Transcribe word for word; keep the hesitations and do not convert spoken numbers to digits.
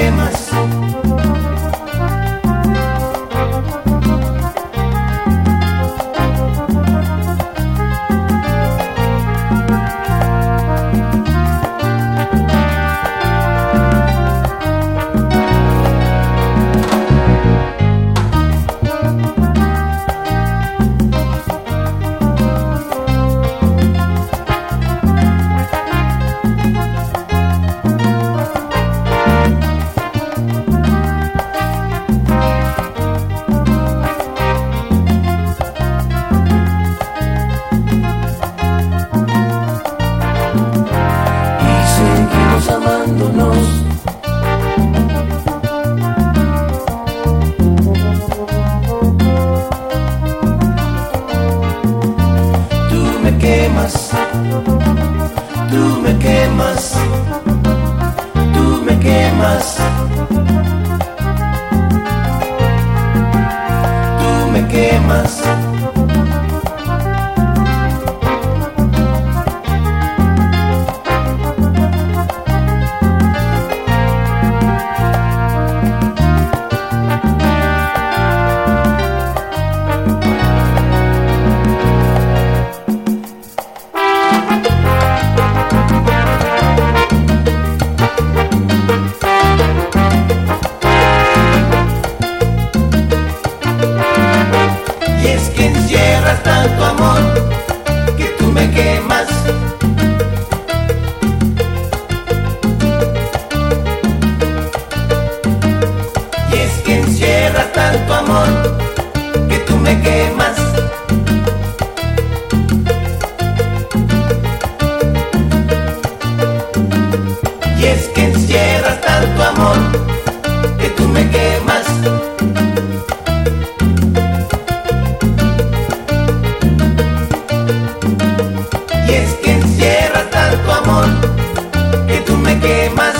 quemas. Amándonos. Tú me quemas, tú me quemas, tú me quemas, tú me quemas. Es que encierras tanto amor que tú me quemas. Y es que encierras tanto amor que tú me quemas. Y es que encierras tanto amor que tú me quemas. Y es que encierras tanto amor que tú me quemas.